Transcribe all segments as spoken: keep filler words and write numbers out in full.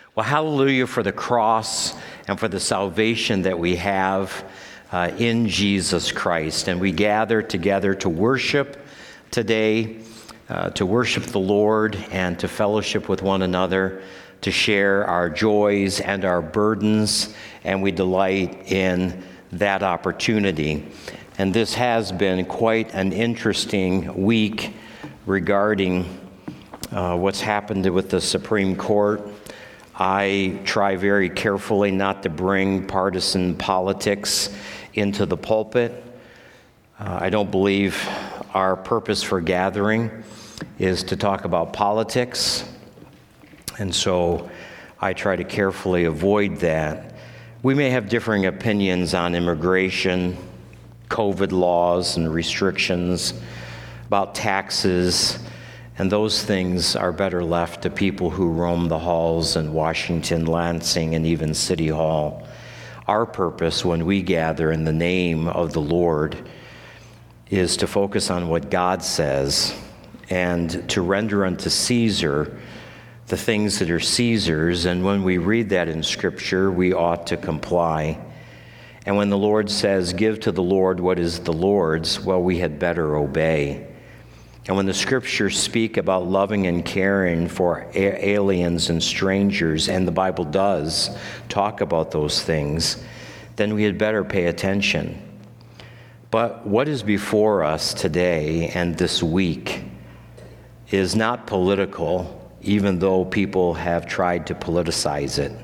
Well, hallelujah for the cross and for the salvation that we have uh, in Jesus Christ. And we gather together to worship today, uh, to worship the Lord and to fellowship with one another, to share our joys and our burdens, and we delight in that opportunity. And this has been quite an interesting week regarding uh, what's happened with the Supreme Court. I try very carefully not to bring partisan politics into the pulpit. Uh, I don't believe our purpose for gathering is to talk about politics, and so I try to carefully avoid that. We may have differing opinions on immigration, COVID laws and restrictions, about taxes, and those things are better left to people who roam the halls in Washington, Lansing, and even City Hall. Our purpose when we gather in the name of the Lord is to focus on what God says and to render unto Caesar the things that are Caesar's. And when we read that in Scripture, we ought to comply. And when the Lord says, give to the Lord what is the Lord's, well, we had better obey. And when the Scriptures speak about loving and caring for a- aliens and strangers, and the Bible does talk about those things, then we had better pay attention. But what is before us today and this week is not political, even though people have tried to politicize it.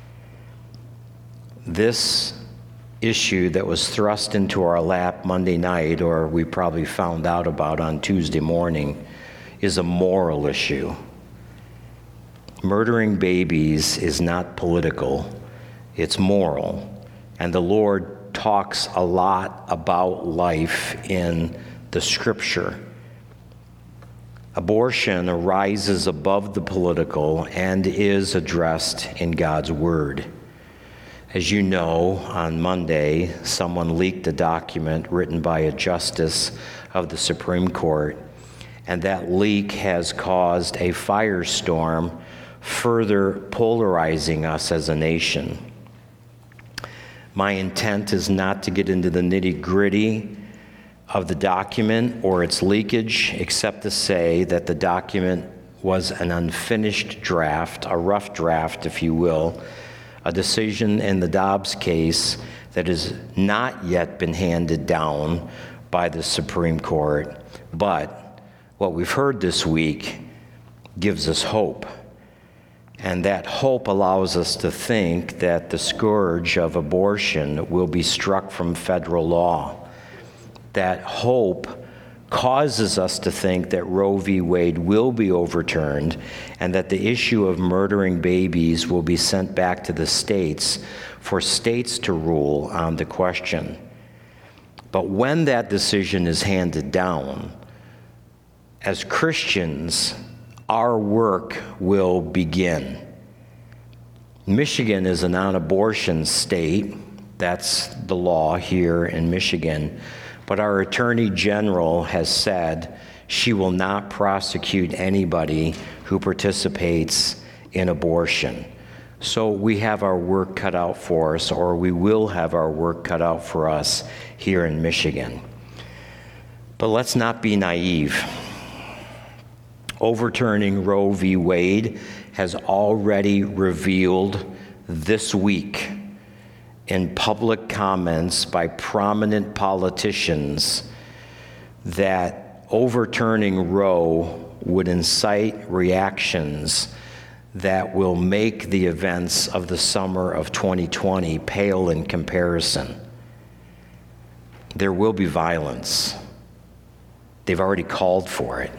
This issue that was thrust into our lap Monday night, or we probably found out about on Tuesday morning, is a moral issue. Murdering babies is not political, it's moral. And the Lord talks a lot about life in the Scripture. Abortion arises above the political and is addressed in God's Word. As you know, on Monday, someone leaked a document written by a justice of the Supreme Court, and that leak has caused a firestorm, further polarizing us as a nation. My intent is not to get into the nitty-gritty of the document or its leakage, except to say that the document was an unfinished draft, a rough draft, if you will, a decision in the Dobbs case that has not yet been handed down by the Supreme Court. But what we've heard this week gives us hope. And that hope allows us to think that the scourge of abortion will be struck from federal law. That hope causes us to think that Roe v. Wade will be overturned and that the issue of murdering babies will be sent back to the states for states to rule on the question. But when that decision is handed down, as Christians, our work will begin. Michigan is a non-abortion state. That's the law here in Michigan. But our Attorney General has said she will not prosecute anybody who participates in abortion. So we have our work cut out for us, or we will have our work cut out for us here in Michigan. But let's not be naive. Overturning Roe v. Wade has already revealed this week in public comments by prominent politicians that overturning Roe would incite reactions that will make the events of the summer of twenty twenty pale in comparison. There will be violence. They've already called for it.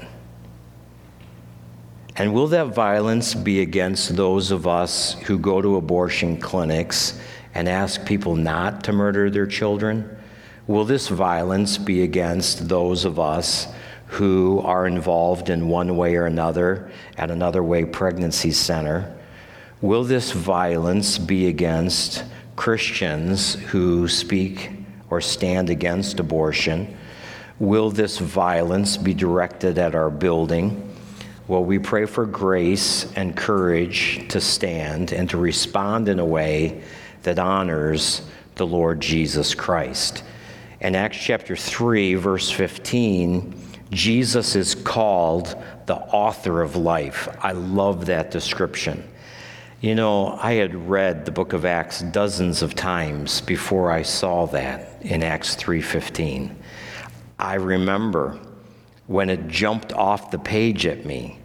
And will that violence be against those of us who go to abortion clinics and ask people not to murder their children? Will this violence be against those of us who are involved in one way or another at Another Way Pregnancy Center? Will this violence be against Christians who speak or stand against abortion? Will this violence be directed at our building? Well, we pray for grace and courage to stand and to respond in a way that honors the Lord Jesus Christ. In Acts chapter three, verse fifteen, Jesus is called the author of life. I love that description. You know, I had read the book of Acts dozens of times before I saw that in Acts three fifteen. I remember when it jumped off the page at me,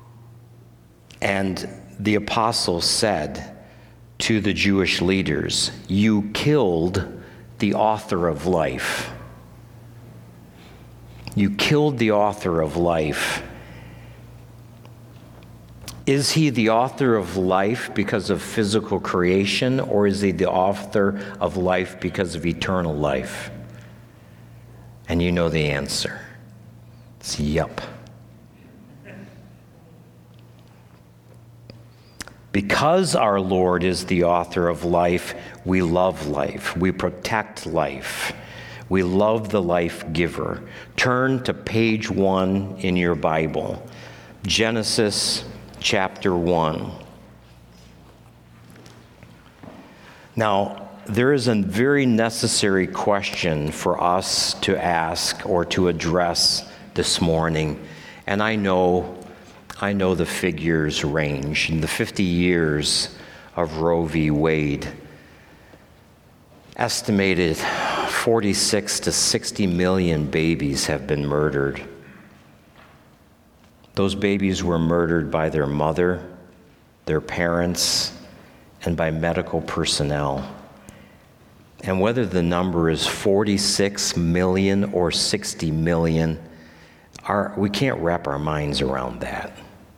and the apostles said to the Jewish leaders, "You killed the author of life." You killed the author of life. Is he the author of life because of physical creation, or is he the author of life because of eternal life? And you know the answer. It's yup. Because our Lord is the author of life, we love life. We protect life. We love the life giver. Turn to page one in your Bible. Genesis chapter one. Now, there is a very necessary question for us to ask or to address this morning. And I know, I know the figures range. In the fifty years of Roe v. Wade, estimated forty-six to sixty million babies have been murdered. Those babies were murdered by their mother, their parents, and by medical personnel. And whether the number is forty-six million or sixty million, our, we can't wrap our minds around that.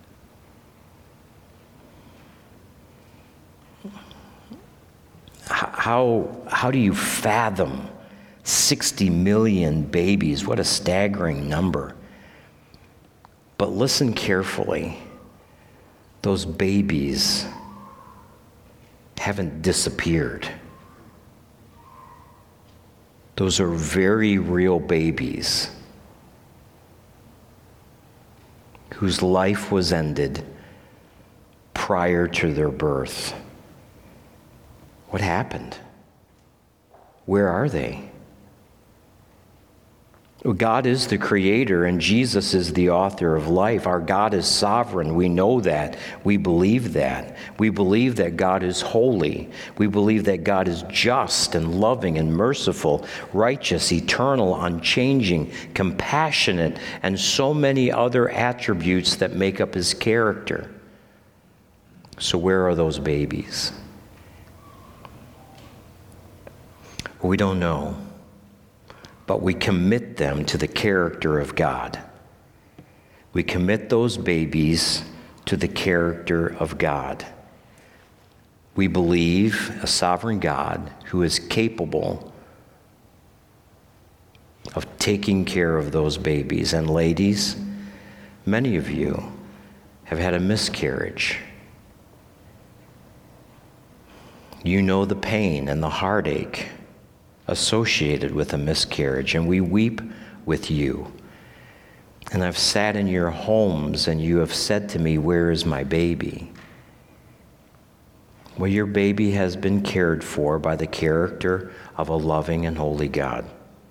How, how do you fathom sixty million babies? What a staggering number. But listen carefully. Those babies haven't disappeared. Those are very real babies whose life was ended prior to their birth. What happened? Where are they? God is the creator and Jesus is the author of life. Our God is sovereign. We know that. We believe that. We believe that God is holy. We believe that God is just and loving and merciful, righteous, eternal, unchanging, compassionate, and so many other attributes that make up his character. So where are those babies? We don't know. But we commit them to the character of God. We commit those babies to the character of God. We believe a sovereign God who is capable of taking care of those babies. And ladies, many of you have had a miscarriage. You know the pain and the heartache associated with a miscarriage, and we weep with you. And I've sat in your homes and you have said to me, "Where is my baby?" Well, your baby has been cared for by the character of a loving and holy God.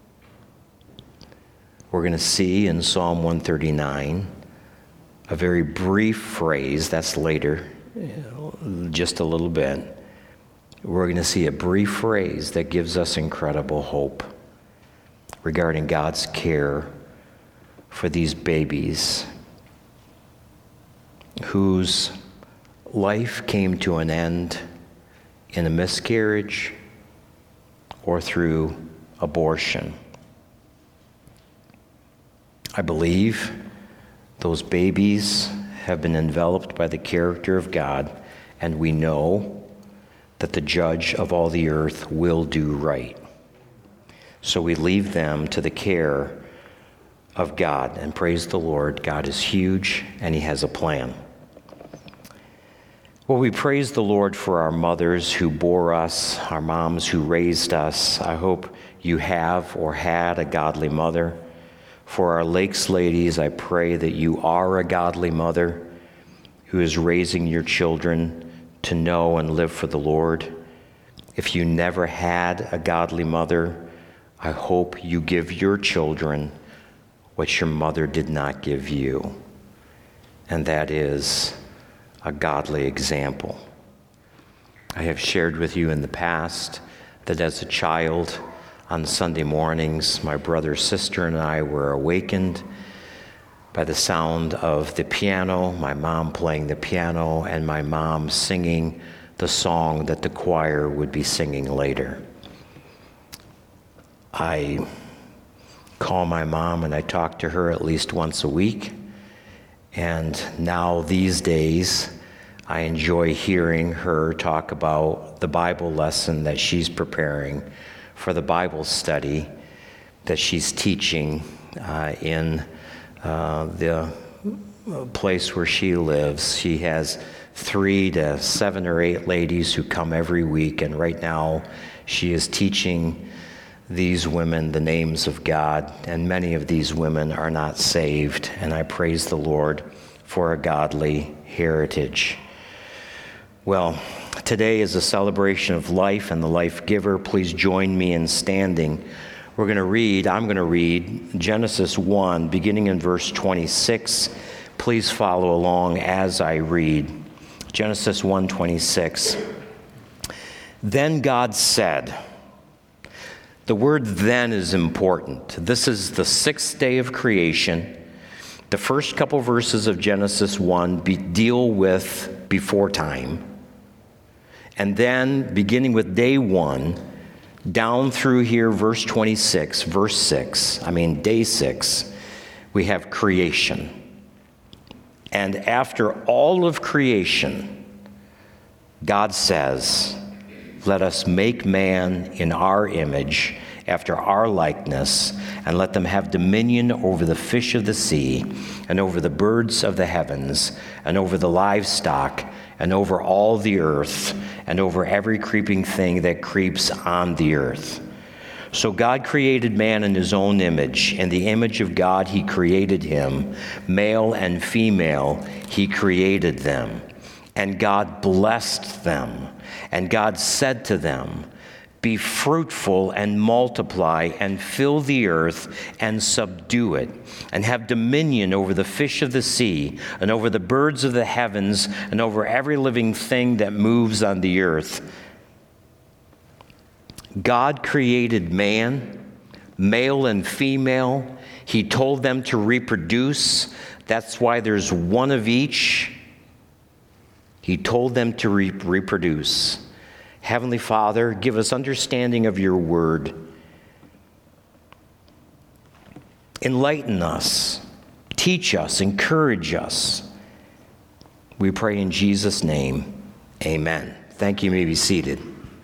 We're going to see in Psalm one thirty-nine a very brief phrase, that's later, just a little bit. We're going to see a brief phrase that gives us incredible hope regarding God's care for these babies whose life came to an end in a miscarriage or through abortion. I believe those babies have been enveloped by the character of God, and we know that the judge of all the earth will do right. So we leave them to the care of God, and praise the Lord, God is huge and he has a plan. Well, we praise the Lord for our mothers who bore us, our moms who raised us. I hope you have or had a godly mother. For our Lakes ladies, I pray that you are a godly mother who is raising your children to know and live for the Lord. If you never had a godly mother, I hope you give your children what your mother did not give you, and that is a godly example. I have shared with you in the past that as a child, on Sunday mornings, my brother, sister, and I were awakened by the sound of the piano, my mom playing the piano, and my mom singing the song that the choir would be singing later. I call my mom and I talk to her at least once a week. And now these days, I enjoy hearing her talk about the Bible lesson that she's preparing for the Bible study that she's teaching uh, in uh, the place where she lives. She has three to seven or eight ladies who come every week, and right now she is teaching these women the names of God, and many of these women are not saved, and I praise the Lord for a godly heritage. Well, today is a celebration of life and the life giver. Please join me in standing. We're going to read, I'm going to read Genesis one, beginning in verse twenty-six. Please follow along as I read. Genesis one twenty-six. Then God said, the word then is important. This is the sixth day of creation. The first couple verses of Genesis one be, deal with before time. And then, beginning with day one, down through here, verse twenty-six, verse six, I mean day six, we have creation. And after all of creation, God says, let us make man in our image, after our likeness, and let them have dominion over the fish of the sea, and over the birds of the heavens, and over the livestock, and over all the earth, and over every creeping thing that creeps on the earth. So God created man in his own image. In the image of God he created him. Male and female he created them. And God blessed them. And God said to them, be fruitful and multiply and fill the earth and subdue it, and have dominion over the fish of the sea and over the birds of the heavens and over every living thing that moves on the earth. God created man, male and female. He told them to reproduce. That's why there's one of each. He told them to re- reproduce. Heavenly Father, give us understanding of your word. Enlighten us, teach us, encourage us. We pray in Jesus' name, amen. Thank you. You may be seated.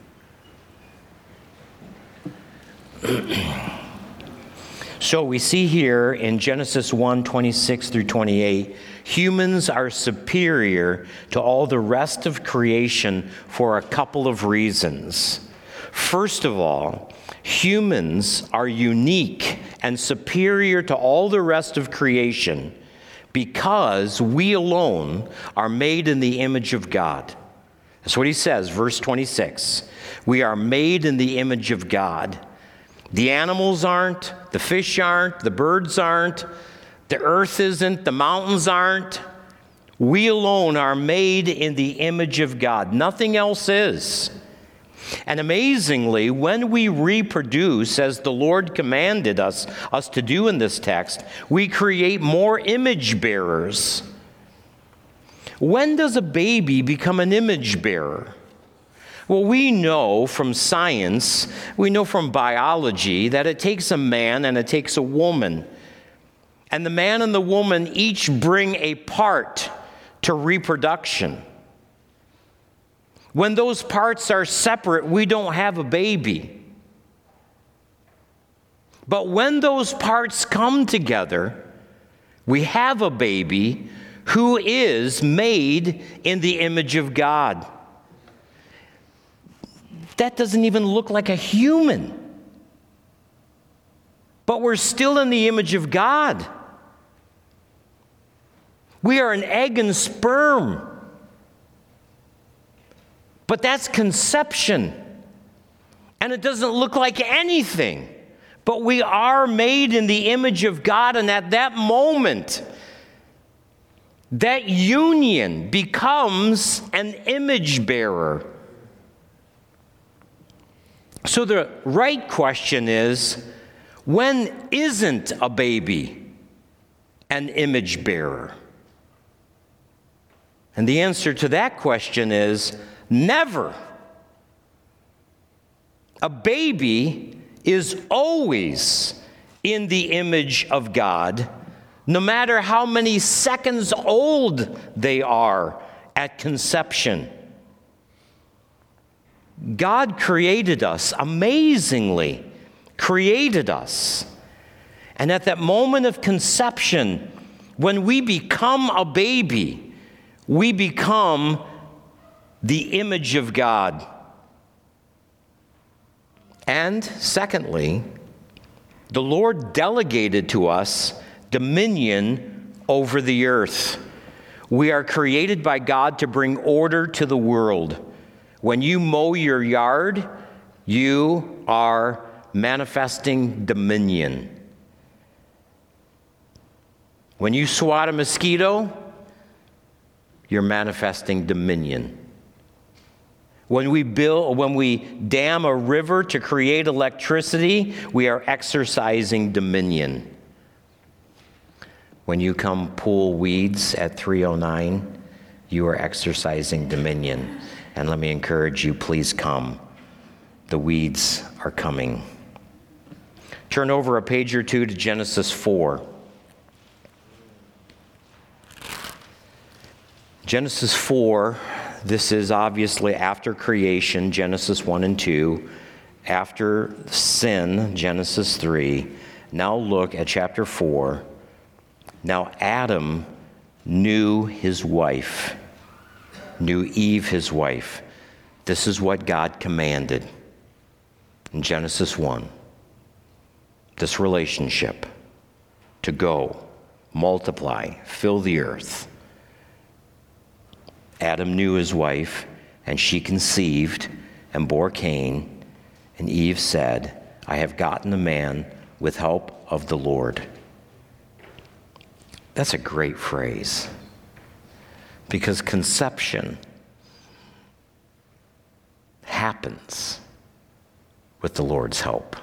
So we see here in Genesis one, twenty-six through twenty-eight, humans are superior to all the rest of creation for a couple of reasons. First of all, humans are unique and superior to all the rest of creation because we alone are made in the image of God. That's what he says, verse twenty-six. We are made in the image of God. The animals aren't, the fish aren't, the birds aren't, the earth isn't, the mountains aren't. We alone are made in the image of God. Nothing else is. And amazingly, when we reproduce, as the Lord commanded us, us to do in this text, we create more image bearers. When does a baby become an image bearer? Well, we know from science, we know from biology, that it takes a man and it takes a woman. And the man and the woman each bring a part to reproduction. When those parts are separate, we don't have a baby. But when those parts come together, we have a baby who is made in the image of God. That doesn't even look like a human. but we're still in the image of God. We are an egg and sperm. But that's conception. And it doesn't look like anything. But we are made in the image of God, and at that moment, that union becomes an image bearer. So the right question is, when isn't a baby an image bearer? And the answer to that question is never. A baby is always in the image of God, no matter how many seconds old they are at conception. God created us, amazingly created us. And at that moment of conception, when we become a baby, we become the image of God. And secondly, the Lord delegated to us dominion over the earth. We are created by God to bring order to the world. When you mow your yard, you are manifesting dominion. When you swat a mosquito, you're manifesting dominion. When we build, when we dam a river to create electricity, we are exercising dominion. When you come pull weeds at three oh nine, you are exercising dominion. And let me encourage you, please come. The weeds are coming. Turn over a page or two to Genesis four. Genesis four. This is obviously after creation, Genesis one and two. After sin, Genesis three. Now look at chapter four. Now Adam knew his wife, knew Eve his wife. This is what God commanded in Genesis one. This relationship to go, multiply, fill the earth. Adam knew his wife, and she conceived and bore Cain. And Eve said, I have gotten a man with help of the Lord. That's a great phrase, because conception happens with the Lord's help.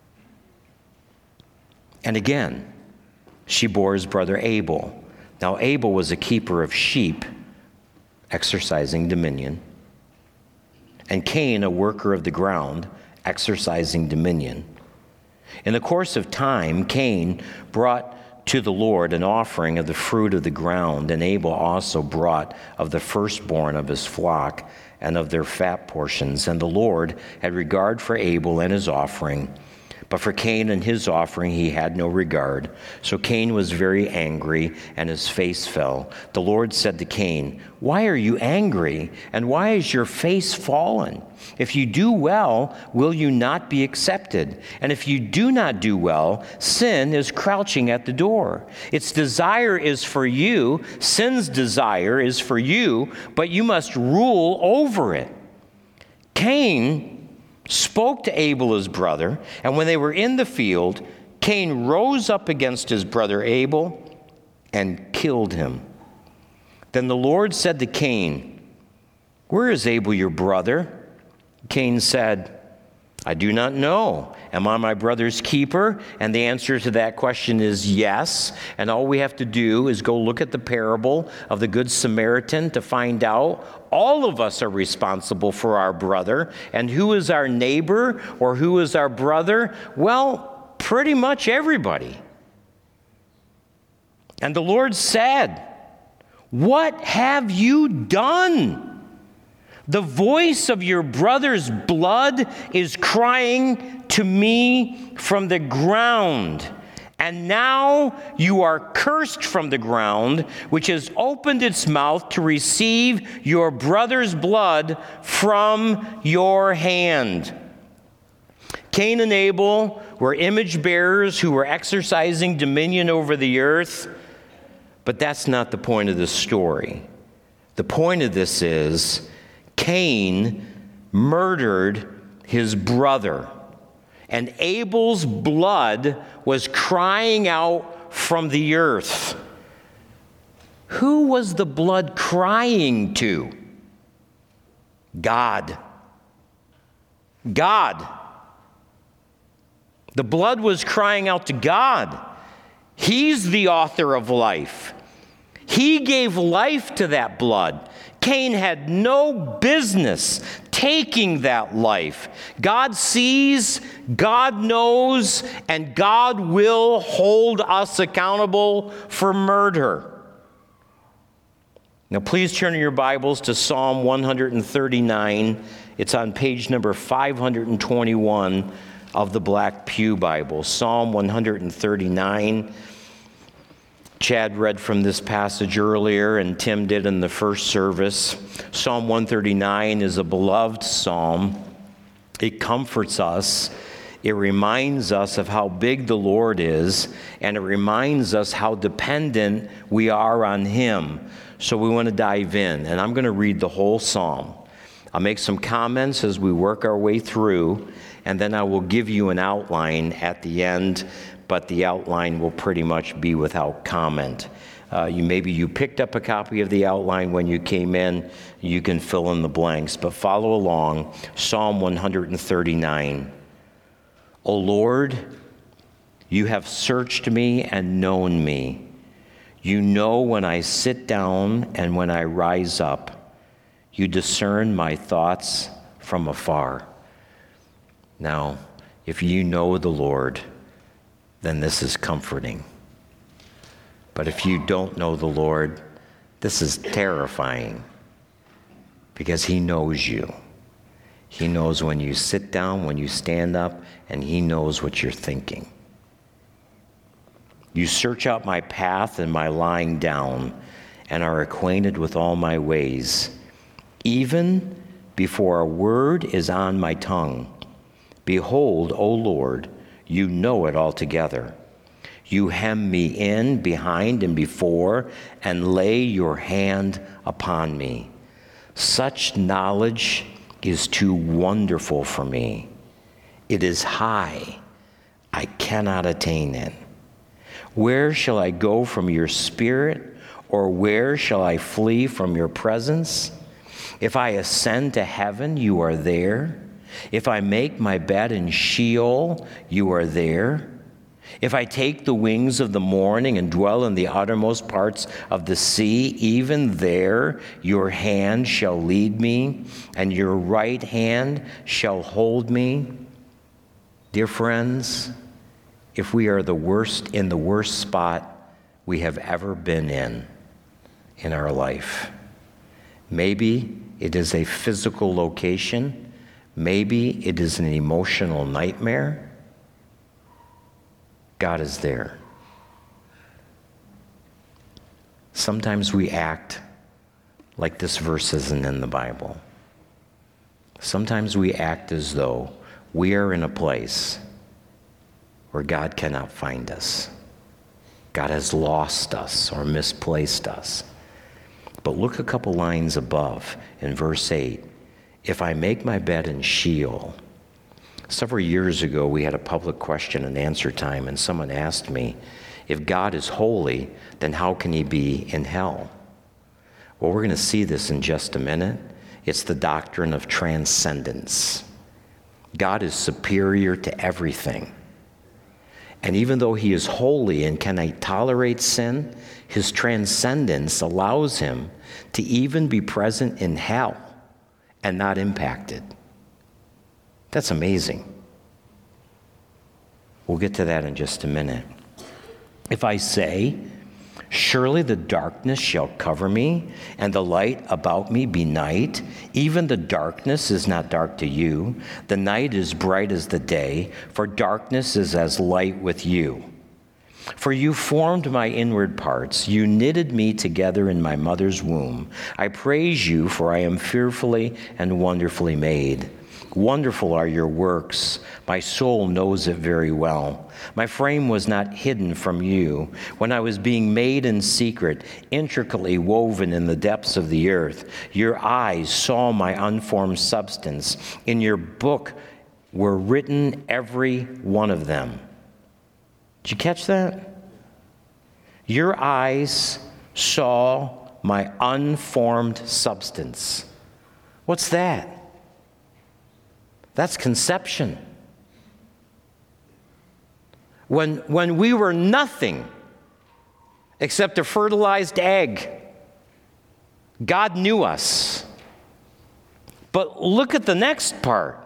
And again, she bore his brother Abel. Now Abel was a keeper of sheep, exercising dominion, and Cain, a worker of the ground, exercising dominion. In the course of time, Cain brought to the Lord an offering of the fruit of the ground, and Abel also brought of the firstborn of his flock and of their fat portions. And the Lord had regard for Abel and his offering, but for Cain and his offering he had no regard. So Cain was very angry, and his face fell. The Lord said to Cain, why are you angry, and why is your face fallen? If you do well, will you not be accepted? And if you do not do well, sin is crouching at the door. Its desire is for you, sin's desire is for you, but you must rule over it. Cain spoke to Abel his brother, and when they were in the field, Cain rose up against his brother Abel and killed him. Then the Lord said to Cain, where is Abel your brother? Cain said, I do not know. Am I my brother's keeper? And the answer to that question is yes. And all we have to do is go look at the parable of the Good Samaritan to find out all of us are responsible for our brother. And who is our neighbor or who is our brother? Well, pretty much everybody. And the Lord said, what have you done? The voice of your brother's blood is crying to me from the ground. And now you are cursed from the ground, which has opened its mouth to receive your brother's blood from your hand. Cain and Abel were image bearers who were exercising dominion over the earth, but that's not the point of this story. The point of this is Cain murdered his brother, and Abel's blood was crying out from the earth. Who was the blood crying to? God. God. The blood was crying out to God. He's the author of life. He gave life to that blood. Cain had no business taking that life. God sees, God knows, and God will hold us accountable for murder. Now, please turn in your Bibles to Psalm one thirty-nine. It's on page number five twenty-one of the Black Pew Bible. Psalm one thirty-nine. Chad read from this passage earlier, and Tim did in the first service. Psalm one thirty-nine is a beloved psalm. It comforts us. It reminds us of how big the Lord is, and it reminds us how dependent we are on Him. So we want to dive in, and I'm going to read the whole psalm. I'll make some comments as we work our way through, and then I will give you an outline at the end, but the outline will pretty much be without comment. Uh, you maybe you picked up a copy of the outline when you came in. You can fill in the blanks, but follow along. Psalm one thirty-nine. O Lord, you have searched me and known me. You know when I sit down and when I rise up. You discern my thoughts from afar. Now, if you know the Lord, then this is comforting. But if you don't know the Lord, this is terrifying, because He knows you. He knows when you sit down, when you stand up, and He knows what you're thinking. You search out my path and my lying down, and are acquainted with all my ways. Even before a word is on my tongue, behold, O Lord, you know it altogether. You hem me in behind and before, and lay your hand upon me. Such knowledge is too wonderful for me. It is high. I cannot attain it. Where shall I go from your spirit, or where shall I flee from your presence? If I ascend to heaven, you are there. If I make my bed in Sheol, you are there. If I take the wings of the morning and dwell in the uttermost parts of the sea, even there your hand shall lead me, and your right hand shall hold me. Dear friends, if we are the worst in the worst spot we have ever been in in our life, maybe it is a physical location, maybe it is an emotional nightmare, God is there. Sometimes we act like this verse isn't in the Bible. Sometimes we act as though we are in a place where God cannot find us. God has lost us or misplaced us. But look a couple lines above in verse eight. If I make my bed in Sheol. Several years ago, we had a public question and answer time, and someone asked me, if God is holy, then how can He be in hell? Well, we're going to see this in just a minute. It's the doctrine of transcendence. God is superior to everything. And even though He is holy and cannot tolerate sin, His transcendence allows Him to even be present in hell and not impacted. That's amazing. We'll get to that in just a minute. If I say, surely the darkness shall cover me, and the light about me be night, even the darkness is not dark to you. The night is bright as the day, for darkness is as light with you. For you formed my inward parts. You knitted me together in my mother's womb. I praise you, for I am fearfully and wonderfully made. Wonderful are your works. My soul knows it very well. My frame was not hidden from you when I was being made in secret, intricately woven in the depths of the earth. Your eyes saw my unformed substance. In your book were written every one of them. Did you catch that? Your eyes saw my unformed substance. What's that? That's conception. When, when we were nothing except a fertilized egg, God knew us. But look at the next part.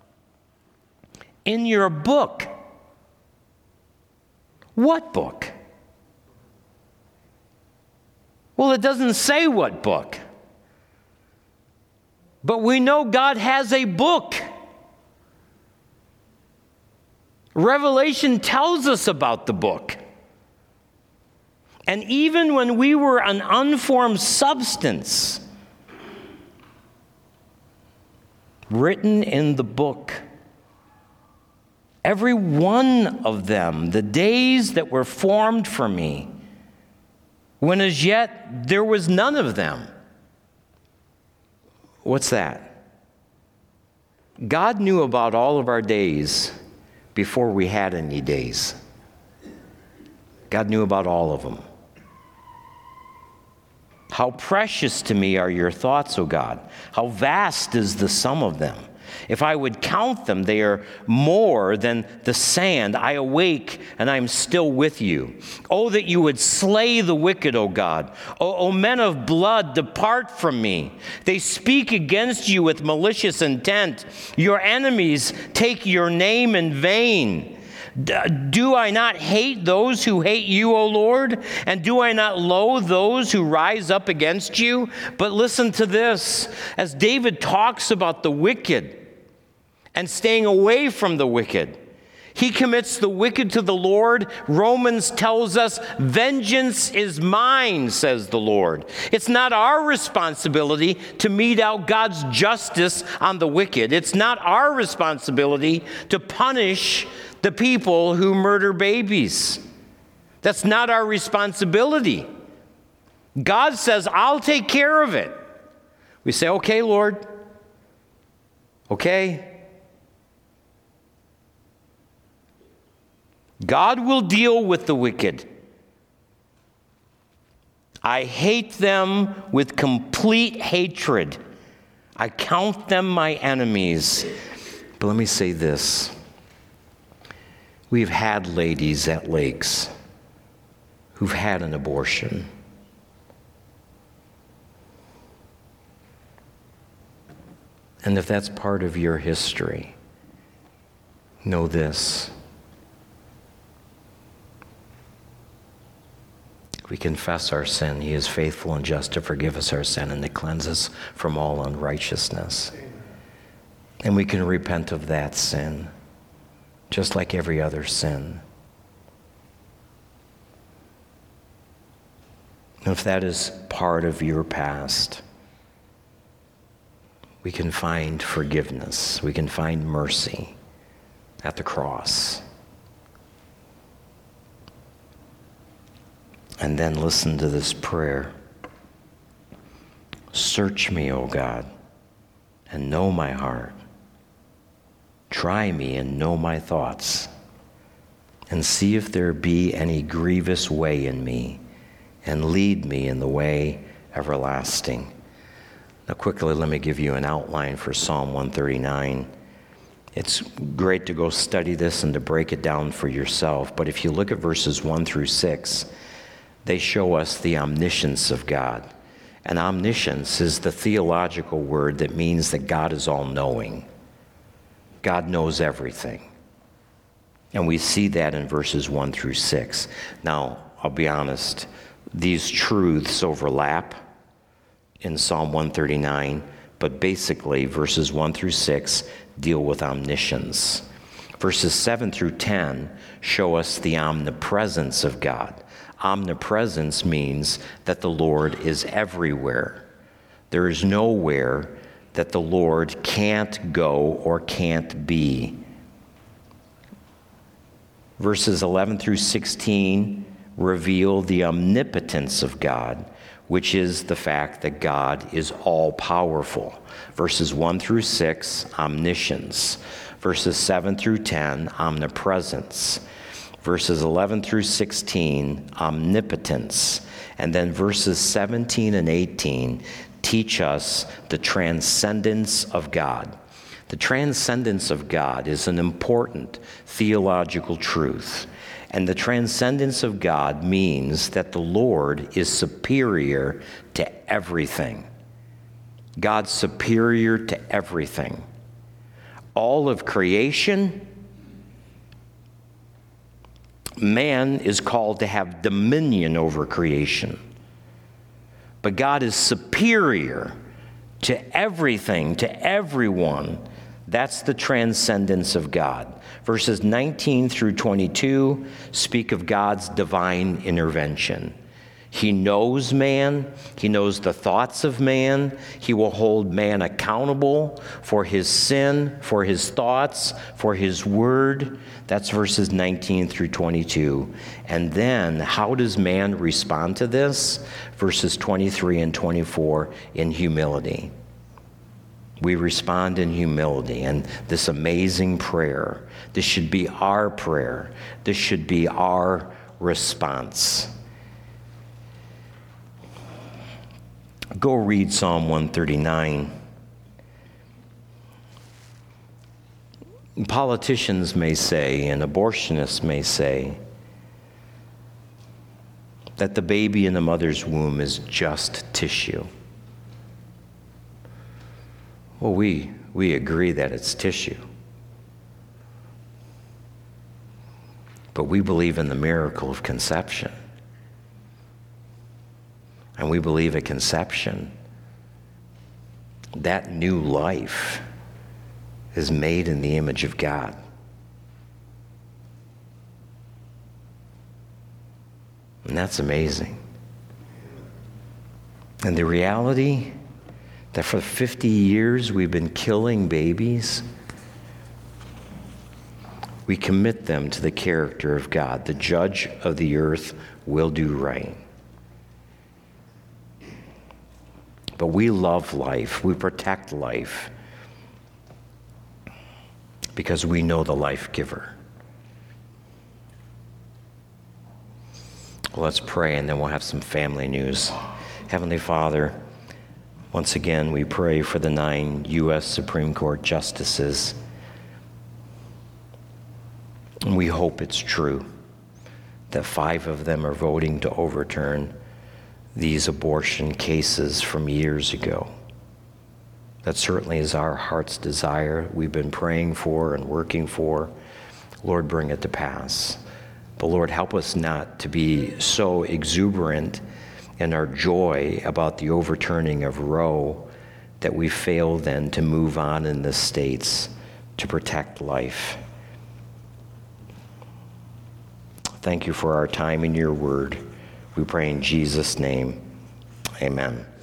In your book. What book? Well, it doesn't say what book. But we know God has a book. Revelation tells us about the book. And even when we were an unformed substance, written in the book, every one of them, the days that were formed for me, when as yet there was none of them. What's that? God knew about all of our days before we had any days. God knew about all of them. How precious to me are your thoughts, O God. How vast is the sum of them. If I would count them, they are more than the sand. I awake, and I am still with you. Oh, that you would slay the wicked, O God. O, o men of blood, depart from me. They speak against you with malicious intent. Your enemies take your name in vain. Do I not hate those who hate you, O Lord? And do I not loathe those who rise up against you? But listen to this. As David talks about the wicked and staying away from the wicked, he commits the wicked to the Lord. Romans tells us, vengeance is mine, says the Lord. It's not our responsibility to mete out God's justice on the wicked. It's not our responsibility to punish the people who murder babies. That's not our responsibility. God says, I'll take care of it. We say, okay, Lord. Okay. God will deal with the wicked. I hate them with complete hatred. I count them my enemies. But let me say this. We've had ladies at Lakes who've had an abortion. And if that's part of your history, know this. If we confess our sin, He is faithful and just to forgive us our sin and to cleanse us from all unrighteousness. And we can repent of that sin, just like every other sin. And if that is part of your past, we can find forgiveness. We can find mercy at the cross. And then listen to this prayer. Search me, O God, and know my heart. Try me and know my thoughts, and see if there be any grievous way in me, and lead me in the way everlasting. Now quickly, let me give you an outline for Psalm one thirty-nine. It's great to go study this and to break it down for yourself, but if you look at verses one through six, they show us the omniscience of God. And omniscience is the theological word that means that God is all-knowing. God knows everything. And we see that in verses one through six. Now, I'll be honest, these truths overlap in Psalm one thirty-nine, but basically verses one through six deal with omniscience. Verses seven through ten show us the omnipresence of God. Omnipresence means that the Lord is everywhere. There is nowhere that the Lord can't go or can't be. Verses eleven through sixteen reveal the omnipotence of God, which is the fact that God is all-powerful. Verses one through six, omniscience. Verses seven through ten, omnipresence. Verses eleven through sixteen, omnipotence. And then verses seventeen and eighteen teach us the transcendence of God. The transcendence of God is an important theological truth. And the transcendence of God means that the Lord is superior to everything. God's superior to everything. All of creation, man is called to have dominion over creation. But God is superior to everything, to everyone. That's the transcendence of God. Verses nineteen through twenty-two speak of God's divine intervention. He knows man. He knows the thoughts of man. He will hold man accountable for his sin, for his thoughts, for his word. That's verses nineteen through twenty-two. And then, how does man respond to this? Verses twenty-three and twenty-four, in humility. We respond in humility, and this amazing prayer, this should be our prayer. This should be our response. Go read Psalm one thirty-nine. Politicians may say, and abortionists may say, that the baby in the mother's womb is just tissue. Well, we, we agree that it's tissue. But we believe in the miracle of conception. And we believe at conception, that new life is made in the image of God. And that's amazing. And the reality that for fifty years we've been killing babies, we commit them to the character of God. The judge of the earth will do right. But we love life. We protect life because we know the life giver. Well, let's pray, and then we'll have some family news. Heavenly Father, once again, we pray for the nine U S Supreme Court justices. And we hope it's true that five of them are voting to overturn these abortion cases from years ago. That certainly is our heart's desire. We've been praying for and working for. Lord, bring it to pass. But Lord, help us not to be so exuberant in our joy about the overturning of Roe that we fail then to move on in the states to protect life. Thank you for our time in your word. We pray in Jesus' name. Amen.